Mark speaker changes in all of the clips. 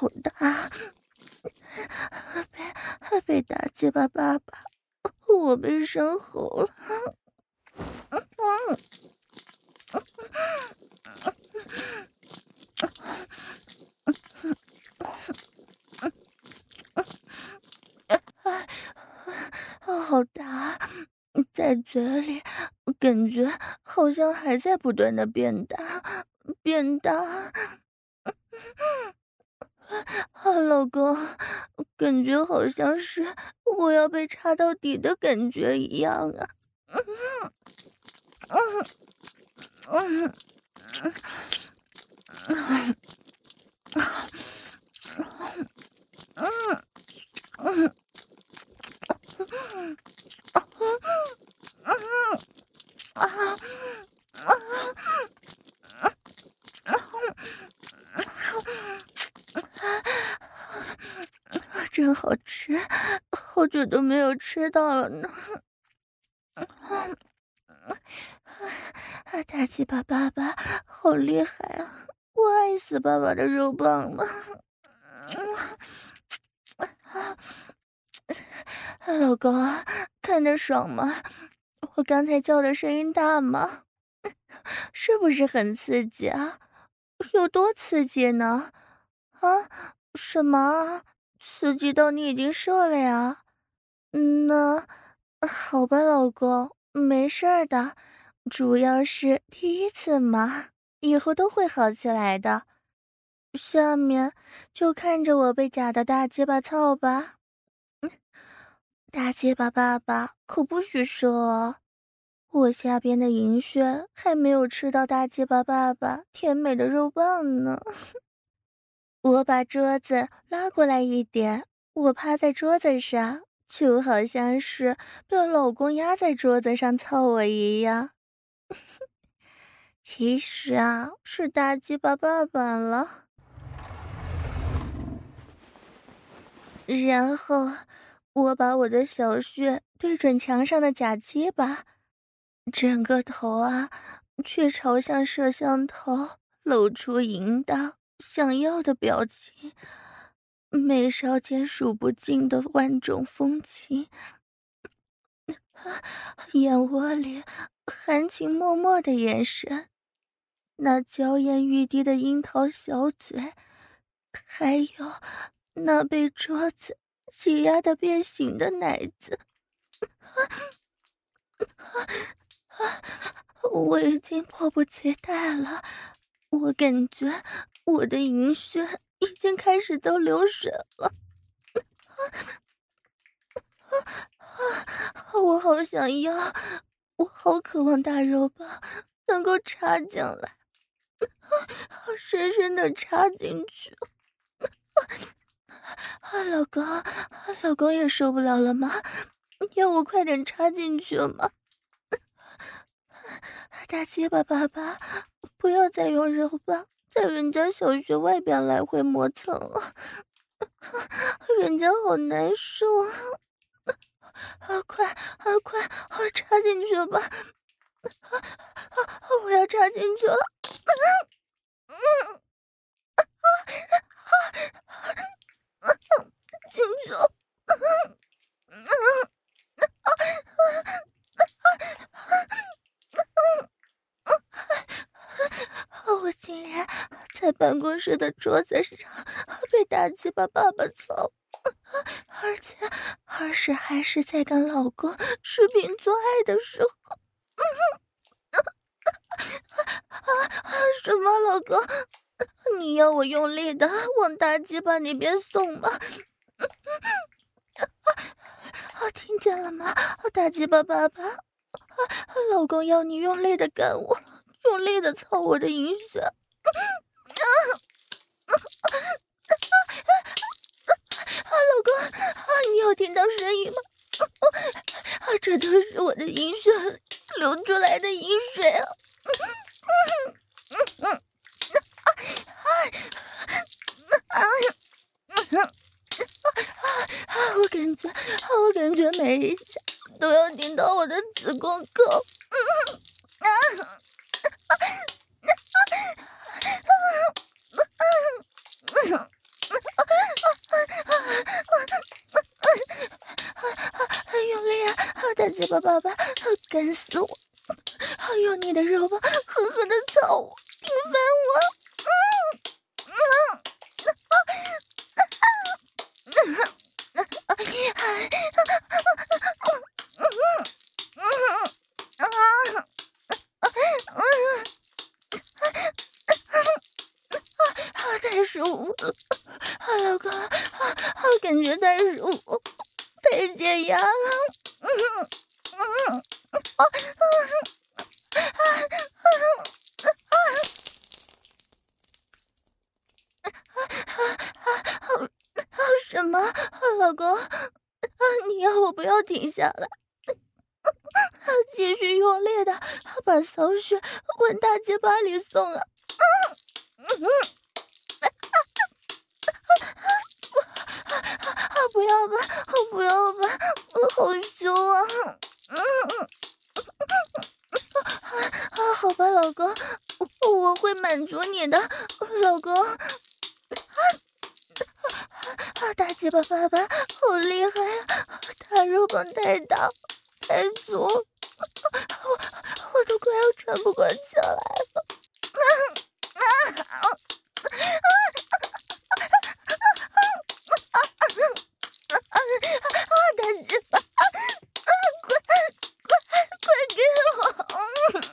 Speaker 1: 好大，被打鸡巴爸爸，我被生喉了。好大，在嘴里感觉好像还在不断的变大，变大。老公，感觉好像是我要被插到底的感觉一样啊。真好吃，好久都没有吃到了呢。大鸡巴爸爸好厉害啊！我爱死爸爸的肉棒了。老公，看得爽吗？我刚才叫的声音大吗？是不是很刺激啊？有多刺激呢？啊？什么？刺激到你已经射了呀？那好吧，老公，没事儿的，主要是第一次嘛，以后都会好起来的。下面就看着我被假的大鸡巴操吧。大鸡巴爸爸可不许射哦，我下边的银穴还没有吃到大鸡巴爸爸甜美的肉棒呢。我把桌子拉过来一点，我趴在桌子上，就好像是被我老公压在桌子上操我一样。其实啊，是大鸡巴爸爸了。然后我把我的小穴对准墙上的假鸡巴，整个头啊却朝向摄像头，露出淫荡想要的表情，眉梢间数不尽的万种风情，眼窝里含情脉脉的眼神，那娇艳欲滴的樱桃小嘴，还有那被桌子挤压的变形的奶子。我已经迫不及待了，我感觉我的银血已经开始都流水了。我好想要，我好渴望大肉棒能够插进来，深深的插进去。老公，老公也受不了了吗？要我快点插进去吗？大鸡巴爸爸，不要再用肉棒在人家小穴外边来回磨蹭了，人家好难受啊！快，插进去吧！我要插进去了！进去了！我竟然在办公室的桌子上被大鸡巴爸爸操，而且还是在跟老公视频做爱的时候。什么老公？你要我用力的往大鸡巴那边送吗？听见了吗？大鸡巴爸爸，老公要你用力的干我，用力的操我的银血。老公，你有听到声音吗？这都是我的银血流出来的银水啊！我感觉每一下都要顶到我的子宫口。 巴爸爸，干死我！用你的肉棒狠狠地操我，顶翻我！太舒服了，老公，感觉太舒服，太解压了。什么？老公，你要我不要停下来，继续用力的把骚血往大结巴里送啊！不要吧，不要吧，好羞啊！好吧，老公，我会满足你的，老公。大结巴爸爸好厉害啊！他肉棒太大太足，我都快要喘不过气来了。大结巴，快给我！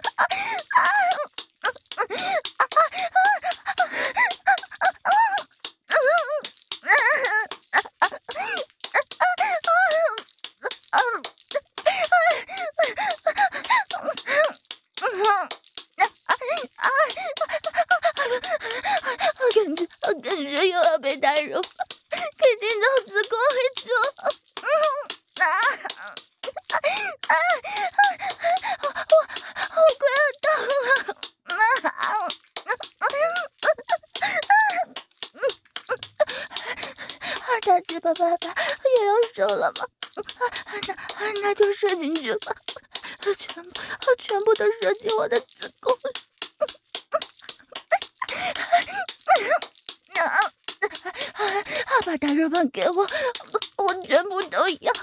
Speaker 1: 感觉又要被带入，给进到子宫里去了。我快要到了。大鸡巴爸爸也要收了吗？那就射进去吧，全部都射进我的子宫里。把大肉棒给我，我全部都要。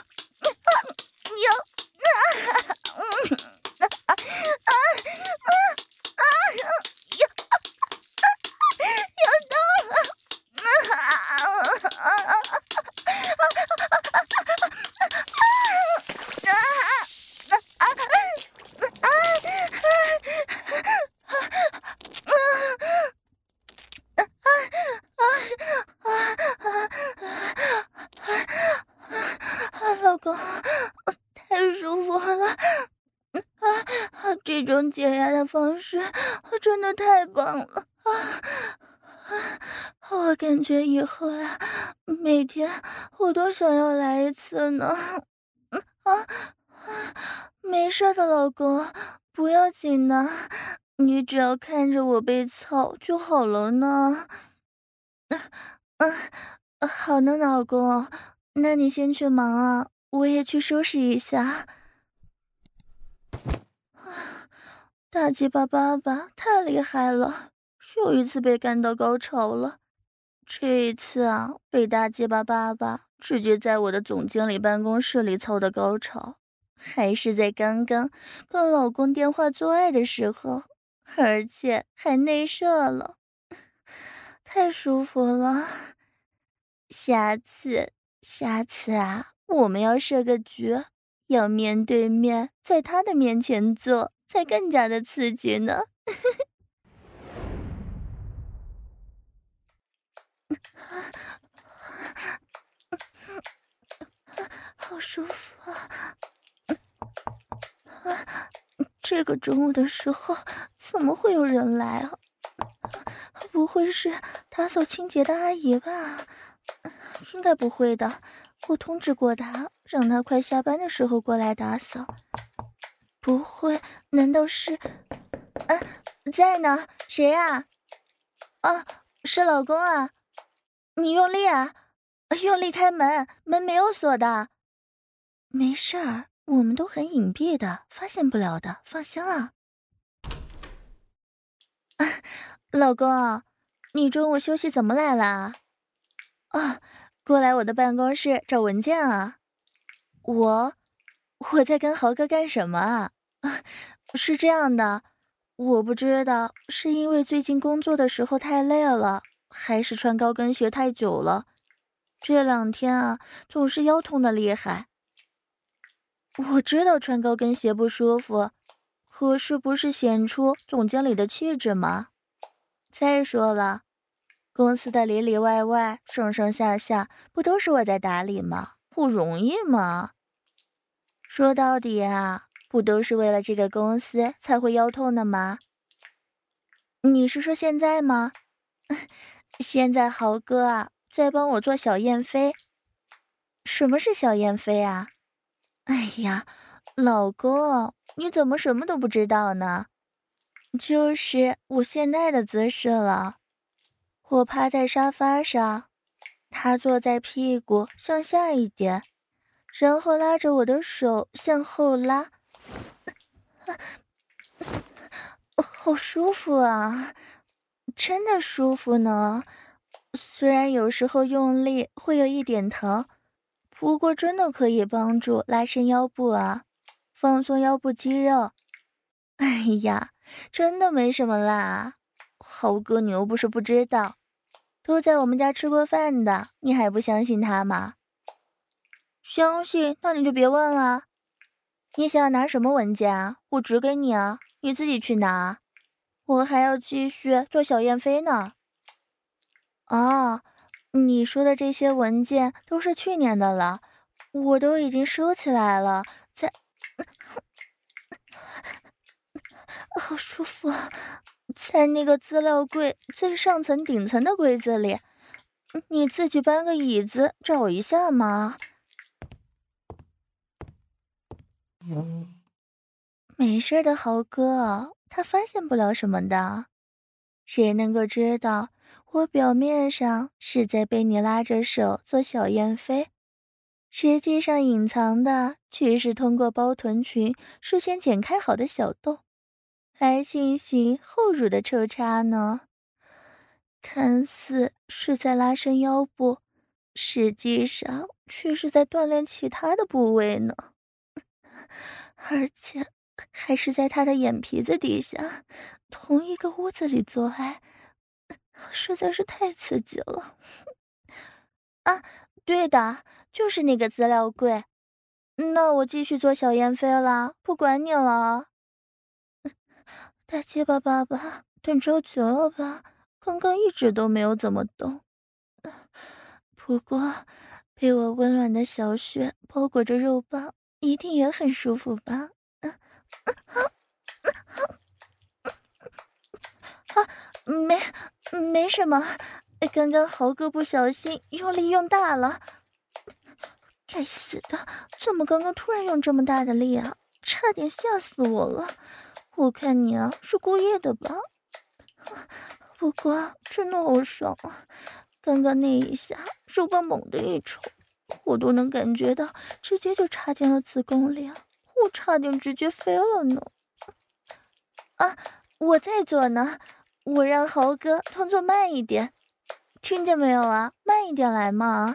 Speaker 1: 老公，太舒服了！这种解压的方式真的太棒了我感觉以后呀，每天我都想要来一次呢。没事的，老公，不要紧的，你只要看着我被操就好了呢。好的，老公，那你先去忙啊，我也去收拾一下。大鸡巴爸爸太厉害了，又一次被干到高潮了。这一次啊，被大鸡巴爸爸直接在我的总经理办公室里操的高潮，还是在刚刚跟老公电话做爱的时候，而且还内射了，太舒服了。下次啊，我们要设个局，要面对面在他的面前做，才更加的刺激呢。好舒服这个中午的时候怎么会有人来啊？不会是打扫清洁的阿姨吧？应该不会的，我通知过她，让她快下班的时候过来打扫。不会，难道是……在呢，谁呀？是老公啊！你用力啊，用力开门，门没有锁的。没事儿，我们都很隐蔽的，发现不了的，放心啦。老公，你中午休息怎么来了？过来我的办公室找文件啊。 我在跟豪哥干什么啊？是这样的，我不知道是因为最近工作的时候太累了，还是穿高跟鞋太久了。这2天啊，总是腰痛的厉害。我知道穿高跟鞋不舒服，可是不是显出总经理的气质吗？再说了，公司的里里外外、上上下下，不都是我在打理吗？不容易吗？说到底啊，不都是为了这个公司才会腰痛的吗？你是说现在吗？现在豪哥啊，在帮我做小燕飞。什么是小燕飞啊？哎呀，老公，你怎么什么都不知道呢？就是我现在的姿势了。我趴在沙发上，他坐在屁股向下一点，然后拉着我的手向后拉，好舒服啊，真的舒服呢。虽然有时候用力会有一点疼，不过真的可以帮助拉伸腰部啊，放松腰部肌肉。哎呀，真的没什么啦。豪哥，你又不是不知道，都在我们家吃过饭的，你还不相信他吗？相信，那你就别问了。你想要拿什么文件啊？我指给你啊，你自己去拿。我还要继续做小燕飞呢。哦，你说的这些文件都是去年的了，我都已经收起来了。在，好舒服啊，在那个资料柜最上层顶层的柜子里。你自己搬个椅子找一下嘛。没事的，豪哥，他发现不了什么的。谁能够知道我表面上是在被你拉着手做小燕飞，实际上隐藏的却是通过包臀裙事先剪开好的小洞来进行后乳的抽插呢？看似是在拉伸腰部，实际上却是在锻炼其他的部位呢。而且还是在他的眼皮子底下，同一个屋子里做爱，实在是太刺激了。啊，对的，就是那个资料柜。那我继续做小燕飞了，不管你了。大鸡巴爸爸，等着急了吧？刚刚一直都没有怎么动。不过，被我温暖的小穴包裹着肉棒，一定也很舒服吧？没什么，刚刚豪哥不小心用力用大了。该死的，怎么刚刚突然用这么大的力啊？差点吓死我了。我看你啊是故意的吧？不过真的好爽啊！刚刚那一下，肉棒猛地一抽，我都能感觉到直接就插进了子宫里啊，我差点直接飞了呢。啊，我在做呢，我让豪哥动作慢一点，听见没有啊？慢一点来嘛。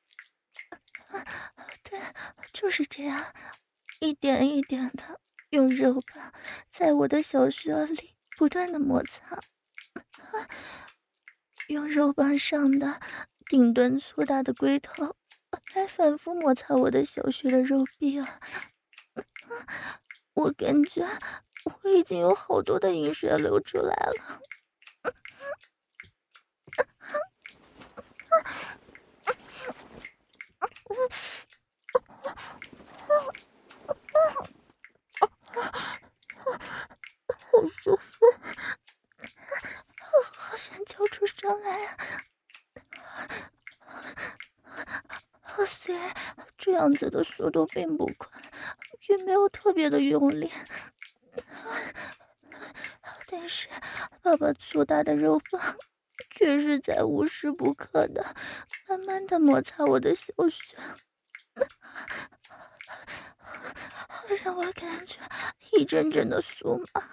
Speaker 1: 对，就是这样，一点一点的用肉棒在我的小穴里不断的摩擦，用肉棒上的顶端粗大的龟头来反复摩擦我的小穴的肉壁啊！我感觉我已经有好多的饮水流出来了。好舒服，好想叫出声来啊！虽然这样子的速度并不快，也没有特别的用力，但是爸爸粗大的肉棒却是在无时不刻的慢慢的摩擦我的小穴，让我感觉一阵阵的酥麻，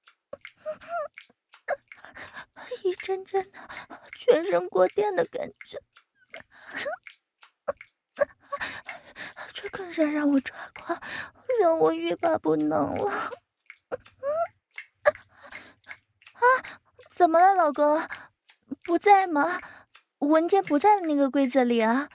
Speaker 1: 一阵阵的全身过电的感觉。 这更是让我抓狂，让我欲罢不能了。啊，怎么了，老公？不在吗？文件不在那个柜子里啊？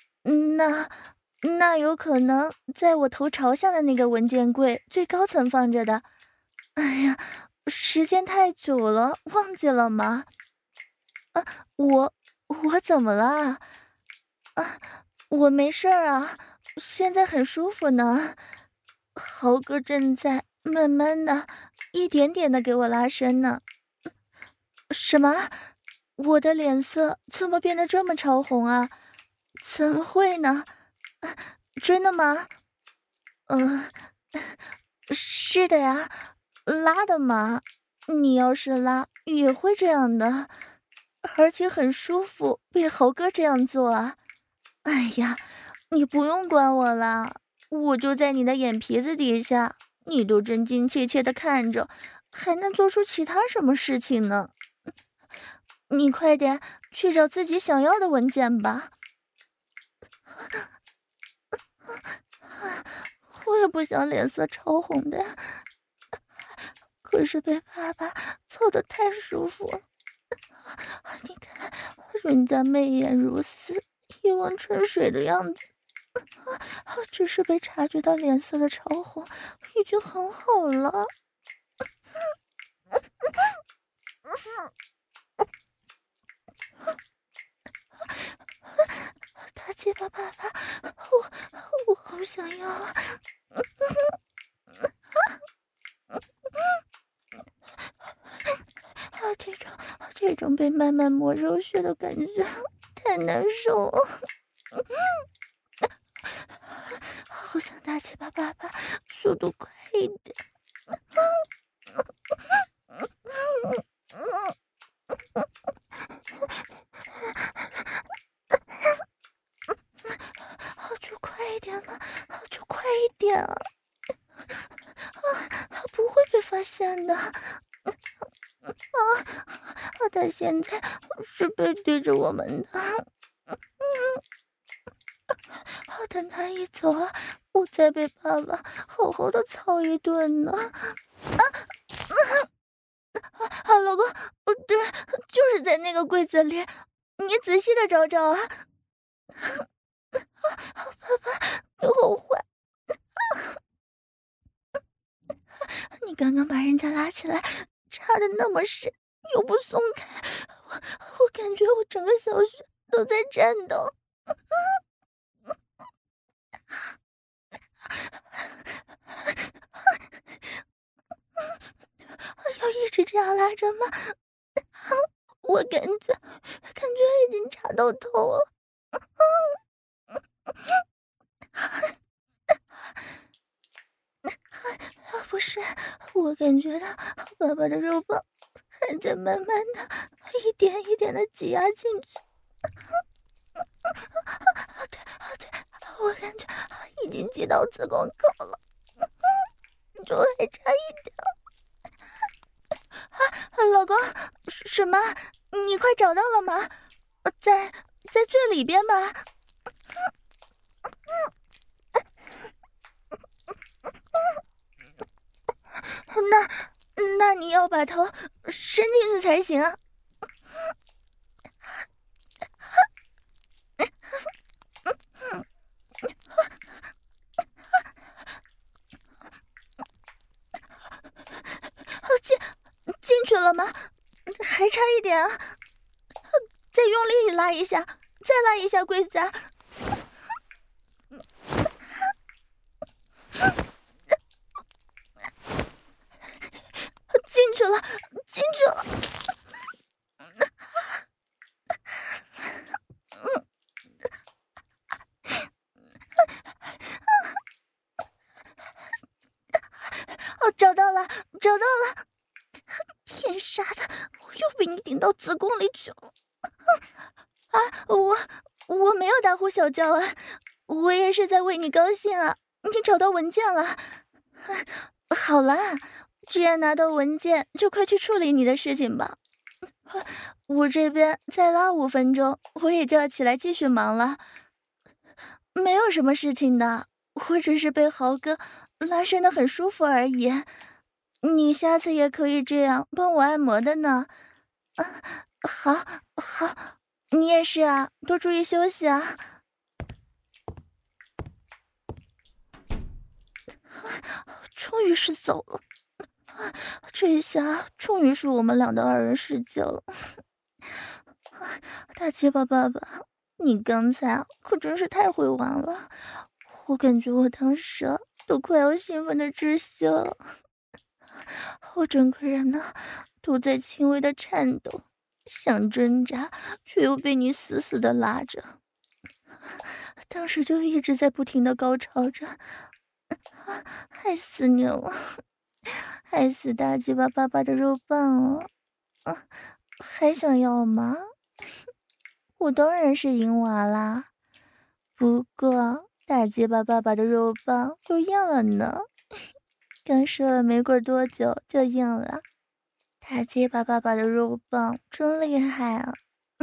Speaker 1: 那有可能在我头朝向的那个文件柜最高层放着的。哎呀，时间太久了，忘记了吗？啊，我怎么了？啊，我没事儿啊，现在很舒服呢。豪哥正在慢慢的、一点点的给我拉伸呢。什么？我的脸色怎么变得这么潮红啊？怎么会呢？啊，真的吗？嗯、是的呀，拉的嘛。你要是拉也会这样的，而且很舒服，被猴哥这样做啊。哎呀，你不用管我啦，我就在你的眼皮子底下，你都真真切切的看着，还能做出其他什么事情呢？你快点去找自己想要的文件吧。我也不想脸色潮红的呀，可是被爸爸操得太舒服了。你看，人家媚眼如丝、一汪春水的样子，只是被察觉到脸色的潮红，已经很好了。大鸡巴爸爸，我好想要啊！这种被慢慢磨肉血的感觉太难受了，好想大鸡巴爸爸，速度快一点！就快一点嘛，就快一点啊！不会被发现的。他现在是背对着我们的。等他一走啊，我再被爸爸好好的操一顿呢。老公，对，就是在那个柜子里，你仔细的找找啊。爸爸，你好坏！你刚刚把人家拉起来，插的那么深，又不松开，我感觉我整个小穴都在颤抖。要一直这样拉着吗？我感觉已经插到头了。不是，我感觉到爸爸的肉棒还在慢慢的、一点一点的挤压进去。对，我感觉已经挤到子宫口了，就还差一点。老公，什么？你快找到了吗？在最里边吧。那你要把头伸进去才行啊。进去了吗？还差一点啊！再用力拉一下，再拉一下柜子啊！进去了，进去了！找到了，找到了！天杀的，我又被你顶到子宫里去了！啊，我没有大呼小叫啊，我也是在为你高兴啊！你找到文件了，好啦，既然拿到文件，就快去处理你的事情吧。我这边再拉5分钟，我也就要起来继续忙了。没有什么事情的， 我只是被豪哥拉伸的很舒服而已。你下次也可以这样帮我按摩的呢。啊，好，好，你也是啊，多注意休息啊。终于是走了，这一下终于是我们俩的二人世界了。大结巴爸爸，你刚才可真是太会玩了，我感觉我当时都快要兴奋的窒息了，我整个人呢都在轻微的颤抖，想挣扎，却又被你死死的拉着。当时就一直在不停的高潮着，害死你了，害死大鸡巴爸爸的肉棒了。啊，还想要吗？我当然是银娃啦，不过大鸡巴爸爸的肉棒又硬了呢，刚射了没过多久就硬了。大鸡巴爸爸的肉棒真厉害啊！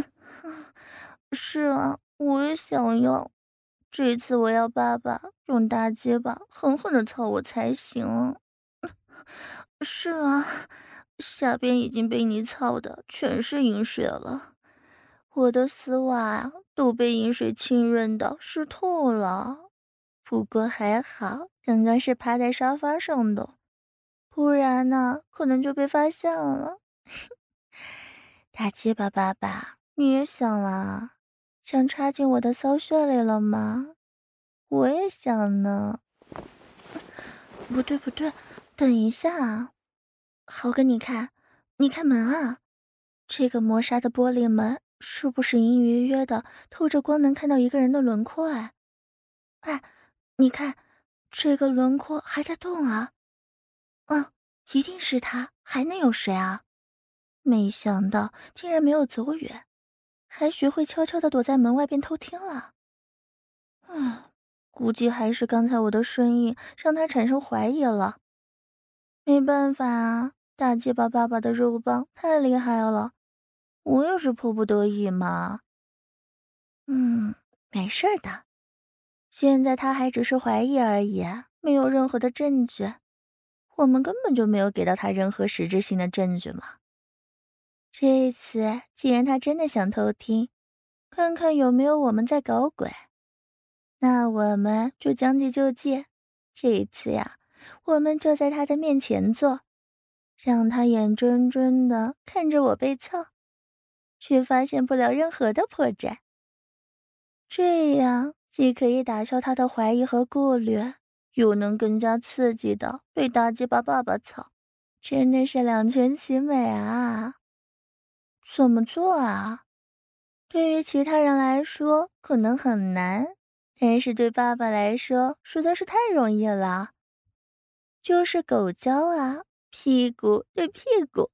Speaker 1: 是啊，我也想要。这一次我要爸爸用大鸡巴狠狠的操我才行。是啊，下边已经被你操的全是饮水了，我的丝袜啊都被饮水浸润的湿透了。不过还好，刚刚是趴在沙发上的，不然呢可能就被发现了。大鸡巴爸爸，你也想啦？想插进我的骚穴里了吗？我也想呢。不对不对，等一下啊！豪哥，你看，你看门啊，这个磨砂的玻璃门是不是隐隐约约的透着光，能看到一个人的轮廓？哎，哎，你看，这个轮廓还在动啊！嗯，一定是他，还能有谁啊？没想到竟然没有走远，还学会悄悄地躲在门外边偷听了。嗯，估计还是刚才我的声音让他产生怀疑了。没办法啊，大鸡巴爸爸的肉棒太厉害了，我也是迫不得已嘛。没事儿的，现在他还只是怀疑而已，没有任何的证据，我们根本就没有给到他任何实质性的证据嘛。这一次，既然他真的想偷听，看看有没有我们在搞鬼，那我们就将计就计。这一次呀，我们就在他的面前做，让他眼睁睁的看着我被操，却发现不了任何的破绽。这样既可以打消他的怀疑和顾虑，又能更加刺激的被大鸡巴爸爸操，真的是两全其美啊！怎么做啊？对于其他人来说可能很难，但是对爸爸来说实在是太容易了。就是狗交啊，屁股对屁股。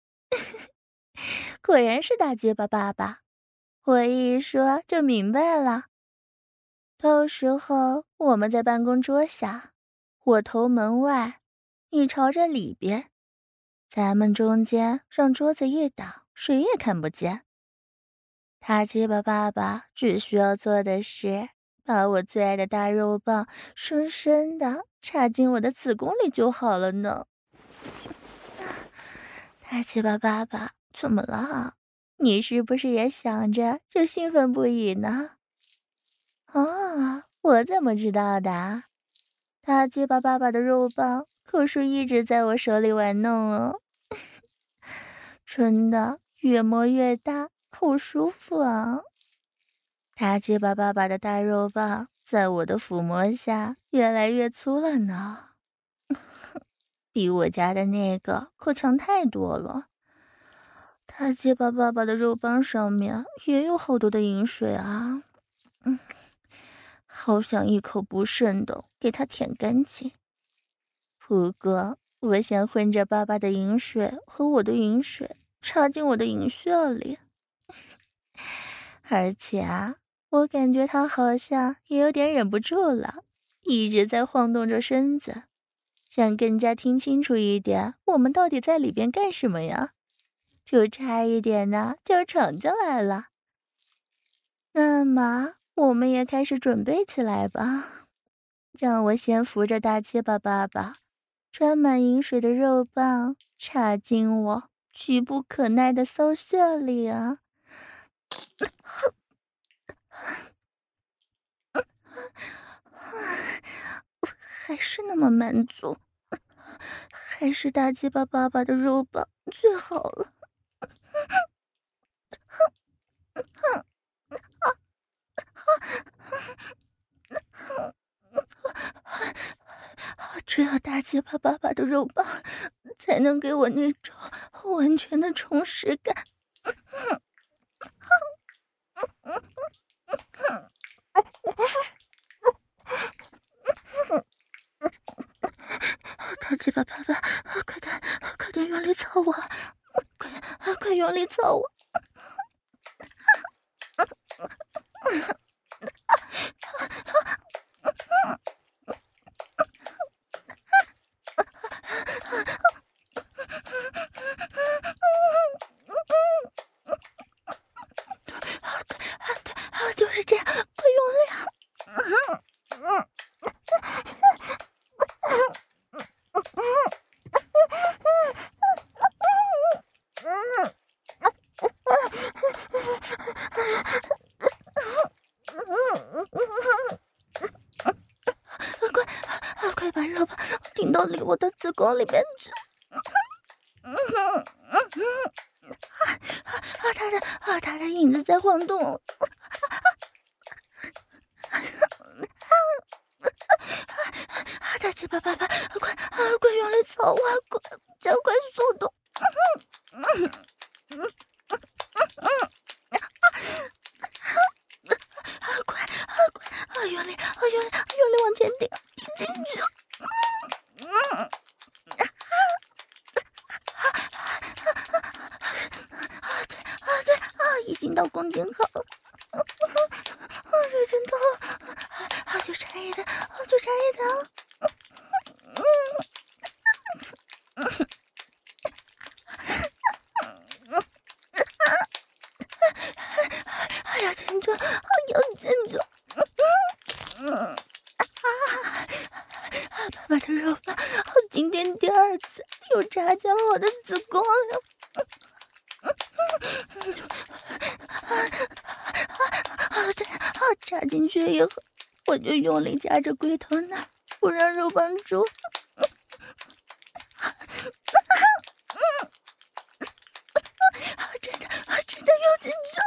Speaker 1: 果然是大结巴爸爸，我一说就明白了。到时候我们在办公桌下，我头门外，你朝着里边，咱们中间让桌子一挡，谁也看不见。大结巴爸爸只需要做的是把我最爱的大肉棒深深的插进我的子宫里就好了呢。大结巴爸爸，怎么了？你是不是也想着就兴奋不已呢？啊，我怎么知道的？大结巴爸爸的肉棒可是一直在我手里玩弄哦，真的越摸越大，好舒服啊！大结巴爸爸的大肉棒在我的抚摸下越来越粗了呢，比我家的那个可强太多了。大结巴爸爸的肉棒上面也有好多的饮水啊，好想一口不剩的给它舔干净。不过，我想混着爸爸的饮水和我的饮水插进我的饮穴里，而且啊，我感觉他好像也有点忍不住了，一直在晃动着身子，想更加听清楚一点，我们到底在里边干什么呀？就差一点呢，就闯进来了。那么，我们也开始准备起来吧。 让我先扶着大结巴爸爸，沾满饮水的肉棒插进我举步可耐的骚穴里啊！还是那么满足，还是大鸡巴爸爸的肉棒最好了。只有大鸡巴爸爸的肉棒才能给我那种完全的充实感。大鸡巴爸爸，快点用力操我，快用力操我！就是这样，快用力啊！快把肉棒顶到我的子宫里面去！他的影子在晃动。大鸡巴爸爸，快用力操我，快加快速度！快用力往前顶进去！已经到宫颈口了，已经到了，就差一点了。要进去，要进去！爸爸的肉棒，今天第二次又插进了我的子宫了。对，插进去以后，我就用力夹着龟头那儿，不让肉棒住。真的又进去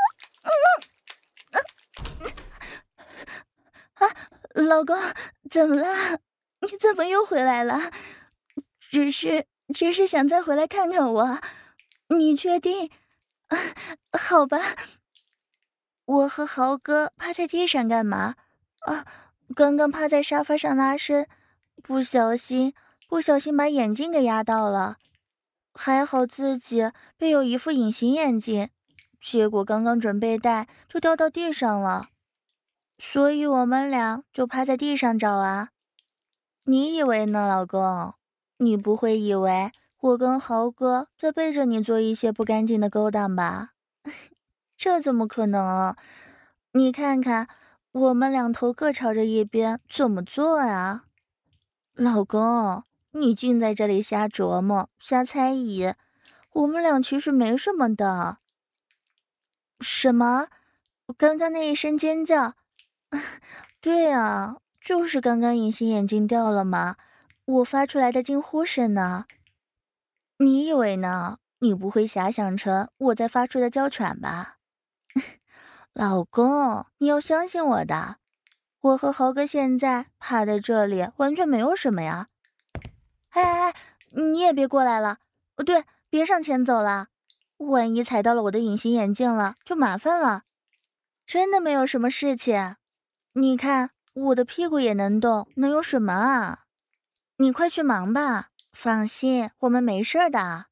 Speaker 1: 了。老公，怎么了？你怎么又回来了？只是想再回来看看我。你确定？好吧。我和豪哥趴在地上干嘛？刚刚趴在沙发上拉伸，不小心把眼镜给压到了。还好自己备有一副隐形眼镜，结果刚刚准备戴就掉到地上了。所以我们俩就趴在地上找啊。你以为呢，老公？你不会以为我跟豪哥在背着你做一些不干净的勾当吧？这怎么可能？你看看，我们两头各朝着一边，怎么做啊？老公，你净在这里瞎琢磨、瞎猜疑，我们俩其实没什么的。什么？刚刚那一声尖叫？对啊，就是刚刚隐形眼镜掉了嘛，我发出来的惊呼声呢。你以为呢？你不会遐想成我在发出的娇喘吧？老公，你要相信我的，我和豪哥现在趴在这里完全没有什么呀。哎，你也别过来了，对，别上前走了，万一踩到了我的隐形眼镜了，就麻烦了。真的没有什么事情，你看我的屁股也能动，能有什么啊？你快去忙吧，放心，我们没事的。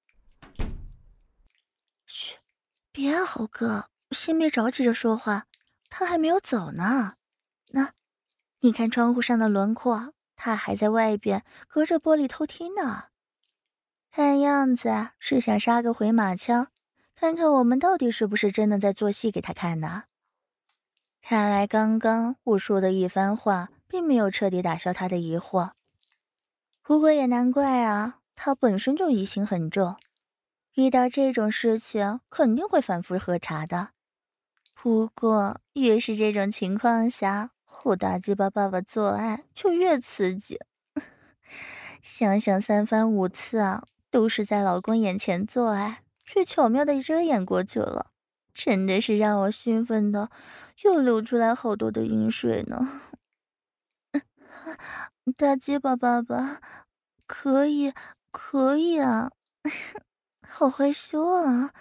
Speaker 1: 嘘，别啊，豪哥，先别着急着说话，他还没有走呢。你看窗户上的轮廓，他还在外边隔着玻璃偷听呢。看样子是想杀个回马枪，看看我们到底是不是真的在做戏给他看呢。看来刚刚我说的一番话并没有彻底打消他的疑惑。不过也难怪啊，他本身就疑心很重，遇到这种事情肯定会反复核查的。不过越是这种情况下，和大鸡巴爸爸做爱就越刺激。想想三番五次啊，都是在老公眼前做爱，却巧妙的遮掩过去了，真的是让我兴奋的又流出来好多的饮水呢。大鸡巴爸爸，可以，可以啊，好害羞啊。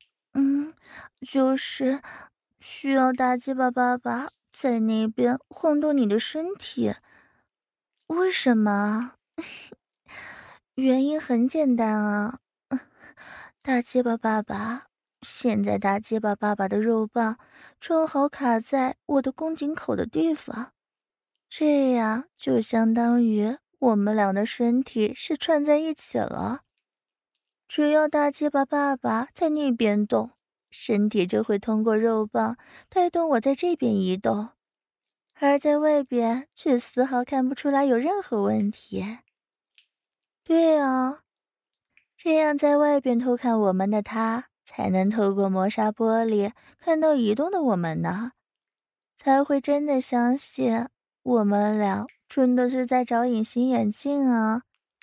Speaker 1: 就是需要大鸡巴爸爸在那边晃动你的身体。为什么？原因很简单啊，大结巴爸爸，现在大结巴爸爸的肉棒正好卡在我的宫颈口的地方，这样就相当于我们俩的身体是串在一起了。只要大结巴爸爸在那边动，身体就会通过肉棒带动我在这边移动，而在外边却丝毫看不出来有任何问题。对啊，这样在外边偷看我们的他，才能透过磨砂玻璃看到移动的我们呢，才会真的相信我们俩真的是在找隐形眼镜啊！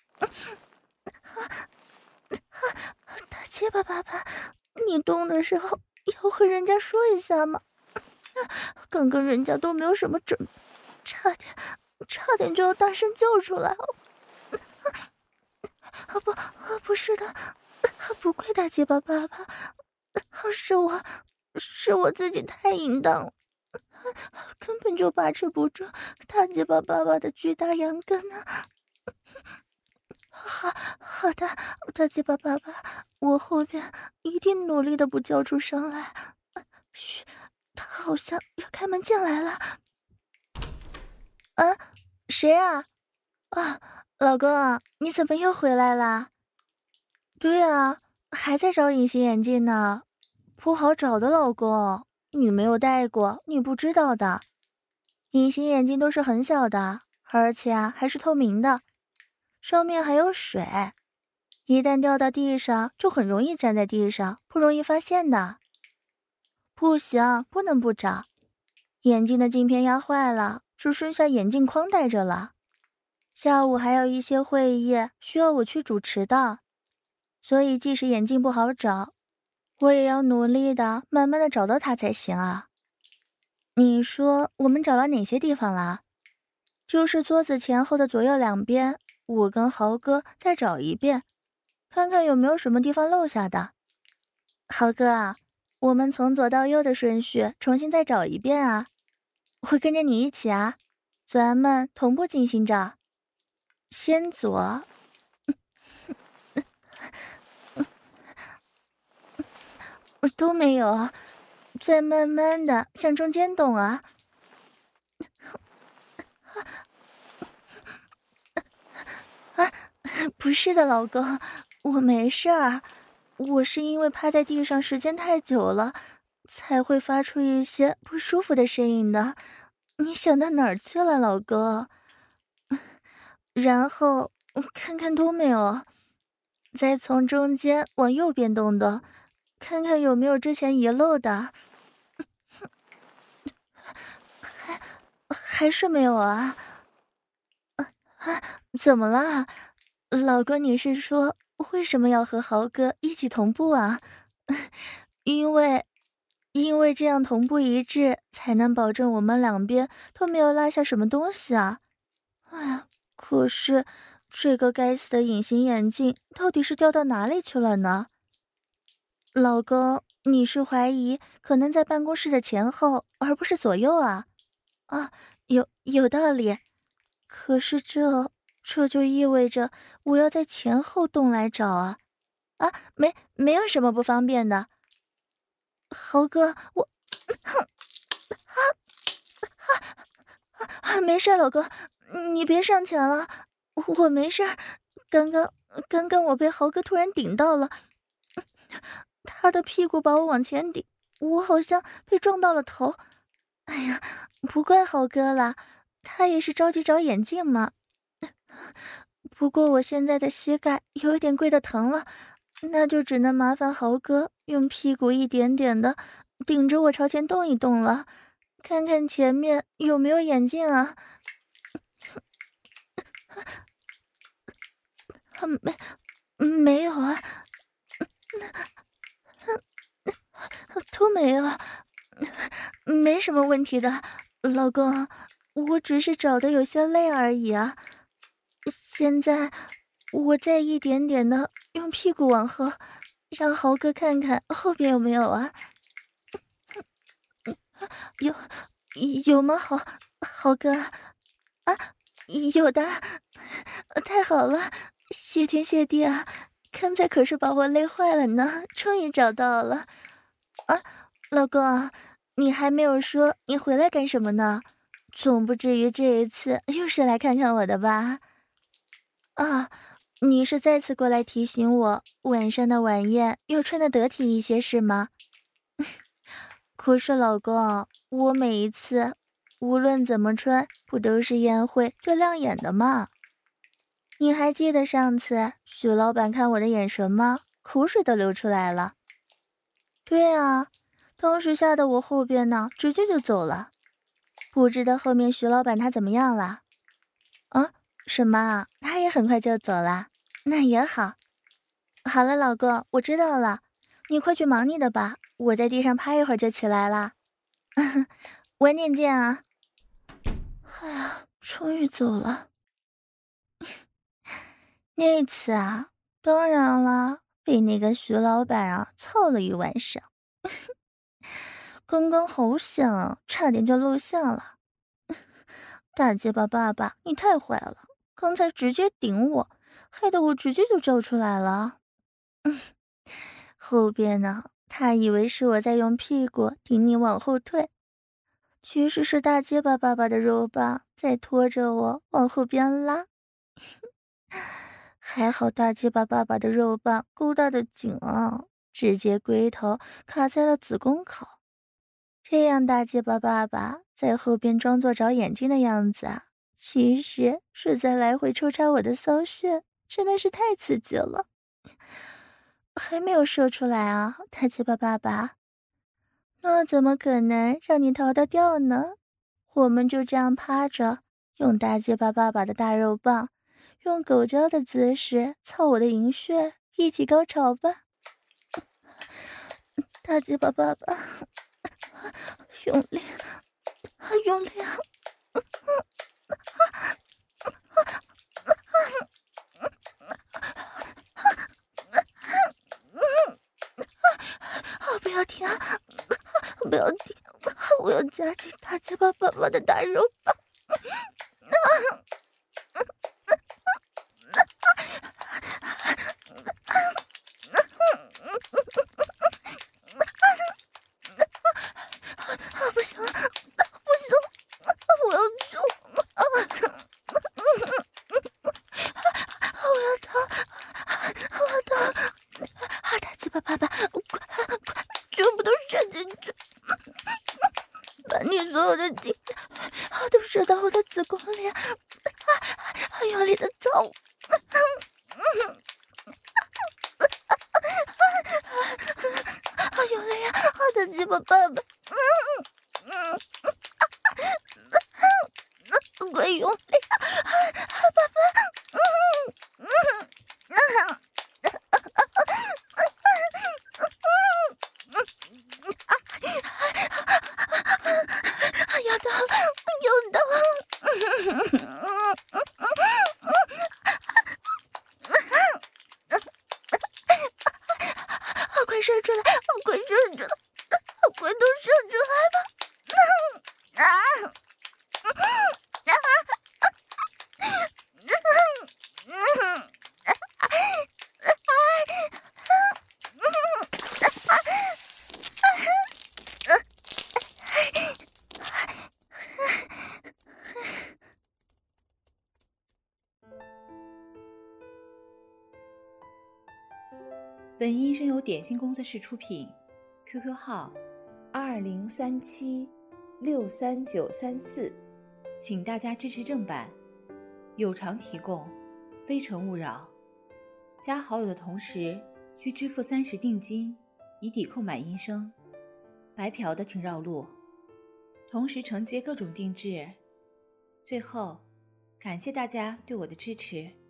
Speaker 1: 大结巴爸爸，你动的时候要和人家说一下吗？刚刚人家都没有什么准备，差点就要大声叫出来了。不是的，不怪大结巴爸爸，是我自己太淫荡了，根本就把持不住大结巴爸爸的巨大阳根啊！好的，大结巴爸爸，我后边一定努力的不叫出声来。嘘，他好像要开门进来了。啊，谁啊？啊，老公，你怎么又回来啦？对啊，还在找隐形眼镜呢，不好找的，老公，你没有戴过，你不知道的。隐形眼镜都是很小的，而且还是透明的，上面还有水，一旦掉到地上就很容易粘在地上，不容易发现的。不行，不能不找。眼镜的镜片压坏了，只剩下眼镜框戴着了。下午还有一些会议需要我去主持的，所以即使眼镜不好找，我也要努力的慢慢的找到它才行啊。你说我们找了哪些地方了？就是桌子前后的左右两边，我跟豪哥再找一遍，看看有没有什么地方漏下的。豪哥啊，我们从左到右的顺序重新再找一遍啊。我跟着你一起啊，咱们同步进行着。先左，都没有，再慢慢的向中间动啊。不是的，老公，我没事儿，我是因为趴在地上时间太久了，才会发出一些不舒服的声音的。你想到哪儿去了，老公？然后看看都没有，再从中间往右边动动，看看有没有之前遗漏的。还是没有啊？怎么了？老公，你是说为什么要和豪哥一起同步啊？因为这样同步一致，才能保证我们两边都没有落下什么东西啊。哎呀，可是这个该死的隐形眼镜到底是掉到哪里去了呢？老公，你是怀疑可能在办公室的前后，而不是左右啊？啊，有道理。可是这就意味着我要在前后动来找啊！啊，没有什么不方便的。豪哥，我没事，老公，你别上前了，我没事。刚刚我被豪哥突然顶到了，他的屁股把我往前顶，我好像被撞到了头。哎呀，不怪豪哥啦， 他也是着急找眼镜嘛。不过我现在的膝盖有一点跪的疼了，那就只能麻烦豪哥用屁股一点点的顶着我朝前动一动了，看看前面有没有眼镜啊。没有啊，都没有，没什么问题的，老公，我只是找的有些累而已啊。现在我再一点点的用屁股往后，让豪哥看看后边有没有啊？有有吗？豪哥啊，有的，太好了，谢天谢地啊！刚才可是把我累坏了呢，终于找到了啊！老公，你还没有说你回来干什么呢？总不至于这一次又是来看看我的吧？啊，你是再次过来提醒我晚上的晚宴要穿的得体一些是吗？可是老公，我每一次无论怎么穿，不都是宴会最亮眼的吗？你还记得上次许老板看我的眼神吗？口水都流出来了。对啊，当时吓得我后边呢，直接就走了。不知道后面徐老板他怎么样了？啊？什么啊？他也很快就走了？那也好。好了，老公，我知道了，你快去忙你的吧，我在地上趴一会儿就起来了。晚点见啊！哎呀，终于走了。那次啊，当然了，被那个徐老板啊操了一晚上。刚刚好险啊，差点就露馅了。大结巴爸爸，你太坏了，刚才直接顶我，害得我直接就叫出来了。后边呢，他以为是我在用屁股顶你往后退，其实是大结巴爸爸的肉棒在拖着我往后边拉。还好大结巴爸爸的肉棒勾搭的紧啊，直接龟头卡在了子宫口。这样大结巴爸爸在后边装作找眼睛的样子啊，其实是在来回抽插我的骚穴，真的是太刺激了。还没有射出来啊，大结巴爸爸，那怎么可能让你逃得掉呢？我们就这样趴着，用大结巴爸爸的大肉棒，用狗叫的姿势操我的银穴，一起高潮吧！大结巴爸爸，用力，用力啊！不要停啊！不要停！我要夹紧大结巴爸爸的大肉棒！不行了，不行了，我要吐！我要逃！我要逃！大结巴爸爸，快，全部都射进去！把你所有的精液都射到我的子宫里，用力的操！用力啊！大鸡巴爸爸，快用力啊！爸爸，要到了，要到了！快射出来！快射出来！快都射出来吧！
Speaker 2: 本音声由点心工作室出品 ，QQ 号2037639934， 请大家支持正版，有偿提供，非诚勿扰。加好友的同时需支付30定金，以抵购买音声。白嫖的请绕路，同时承接各种定制。最后，感谢大家对我的支持。